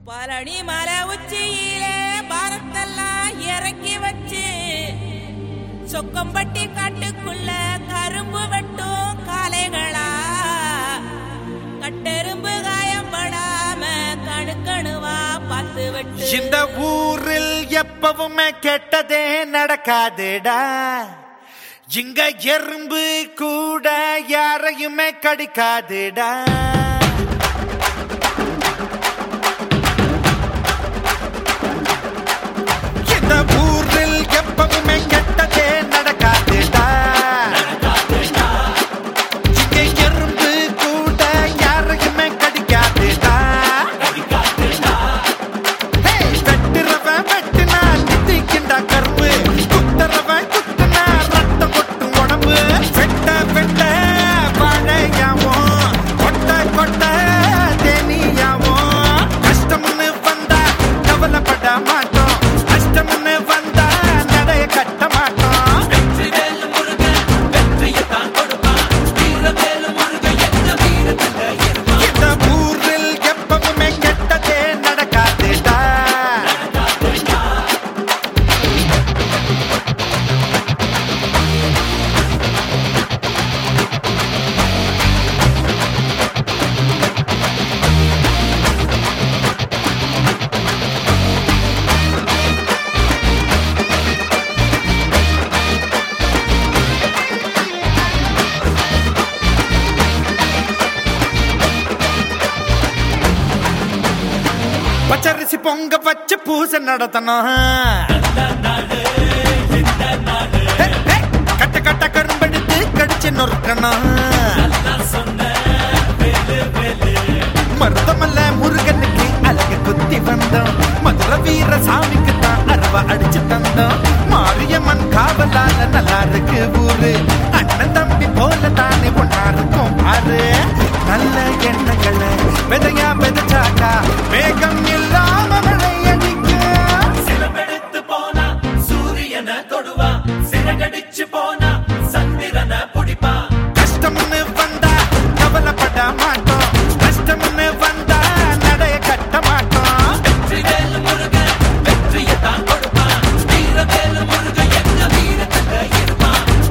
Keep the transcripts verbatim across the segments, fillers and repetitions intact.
பழனி மலை உச்சியிலே பாரத்தெல்லாம் இறக்கி வச்சு சொக்கம்பட்டி காட்டுக்குள்ள கரும்பு வெட்டும் காளைகளா கட்டெரும்பு காயப்படாம கணுக்கணுவா பார்த்து வெட்டு. இந்த ஊரில் எப்பவுமே கெட்டதே நடக்காதுடா. இங்க எறும்பு கூட யாரையுமே கடிக்காதுடா. இந்த ஊரில் எப்பவுமே கெட்டதே நடக்காதுடா. இங்க எறும்பு கூட யாரையுமே கடிக்காதுடா. வெட்டுறவன் வெட்டினா தித்திக்கின்றா கரும்பு, குத்துறவன் குத்துனா ரத்தம் கொட்டும் உடம்பு. வெட்ட வெட்ட வாழையாவும் கொட்ட கொட்ட தேனியாவும். கஷ்டம்னு வந்தா கவலைப்பட மாட்டோம், கஷ்டம்னு வந்தா நடைய கட்ட மாட்டோம். இந்த ஊரில் எப்பவுமே கெட்டதே நடக்காதுடா. பச்சரிசி பொங்க வச்சு பூசை நடத்தணும். கட்ட கட்ட கரும்பெடுத்து கடிச்சு நொறுக்கணும். மருதமல்ல முருகனுக்கு அழகு குத்தி வந்தோம். மதுரை வீர சாமிக்கு தான் அருவா அடிச்சு தந்தோம். மாரியம்மன் காவலால நல்லா இருக்கு ஊரு. அண்ணன் தம்பி போல தானே ஒன்னா இருக்கும் பாரு. நல்ல எண்ணங்களை விதையா விதைச்சாக்கா வேகம் இல்லாம மழை அடிக்கும். சிலம்பெடுத்து போனா சூரியனை தொடுவா, சிறகடிச்சு போனா சந்திரனை பிடிப்பா. கஷ்டம்னு வந்தா கவலைப்பட மாட்டோம், கஷ்டம்னு வந்தா நடைய கட்ட மாட்டோம். வெற்றி வேலு முருகன் வெற்றியை தான் கொடுப்பான். வீர வேலு முருகன் எங்க வீரத்துல இருப்பான்.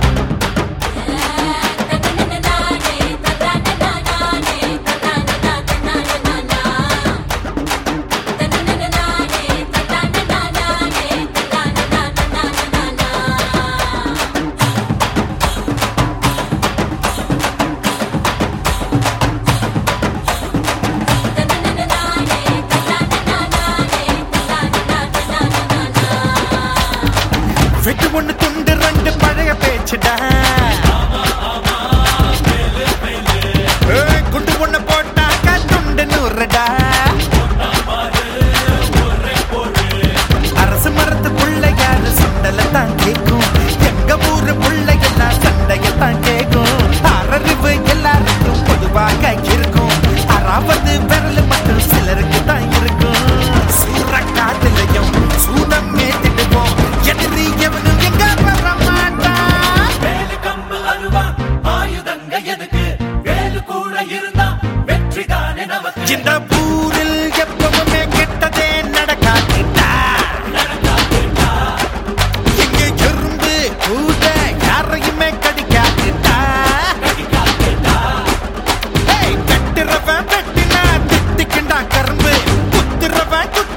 வெட்டு ஒண்ணு துண்டு ரெண்டு பழைய பேச்சுடா. ஏய், குண்டு ஒண்ணு போட்டாக்கா துண்டு நூறுடா. அரசு மரத்து பிள்ளையாரு சுண்டலை தான் கேட்கும். எங்க ஊரு பிள்ளைகள்லாம் சண்டையத்தான் கேட்கும். அரறிவு எல்லாருக்கும் பொதுவாக இருக்கும். அறாவது விரல் மட்டும் சிலருக்கு தான் இருக்கும். சூற காதலையும் சூடம் ஏத்திடுவோம். எதிரி எவனும் எங்க வர மாட்டான். வேலு கம்பு அருவா ஆயுதங்க எதுக்கு? வேலு கூட இருந்தா வெற்றி தானே நமக்கு. இந்த ஊரில் எப்பவுமே கெட்டதே நடக்காதுடா. இங்க எறும்பு கூட யாரையுமே கடிக்காதுடா. ஏய், வெட்டுறவன் வெட்டினா தித்திக்கின்றா கரும்பு, குத்துறவன் குத்து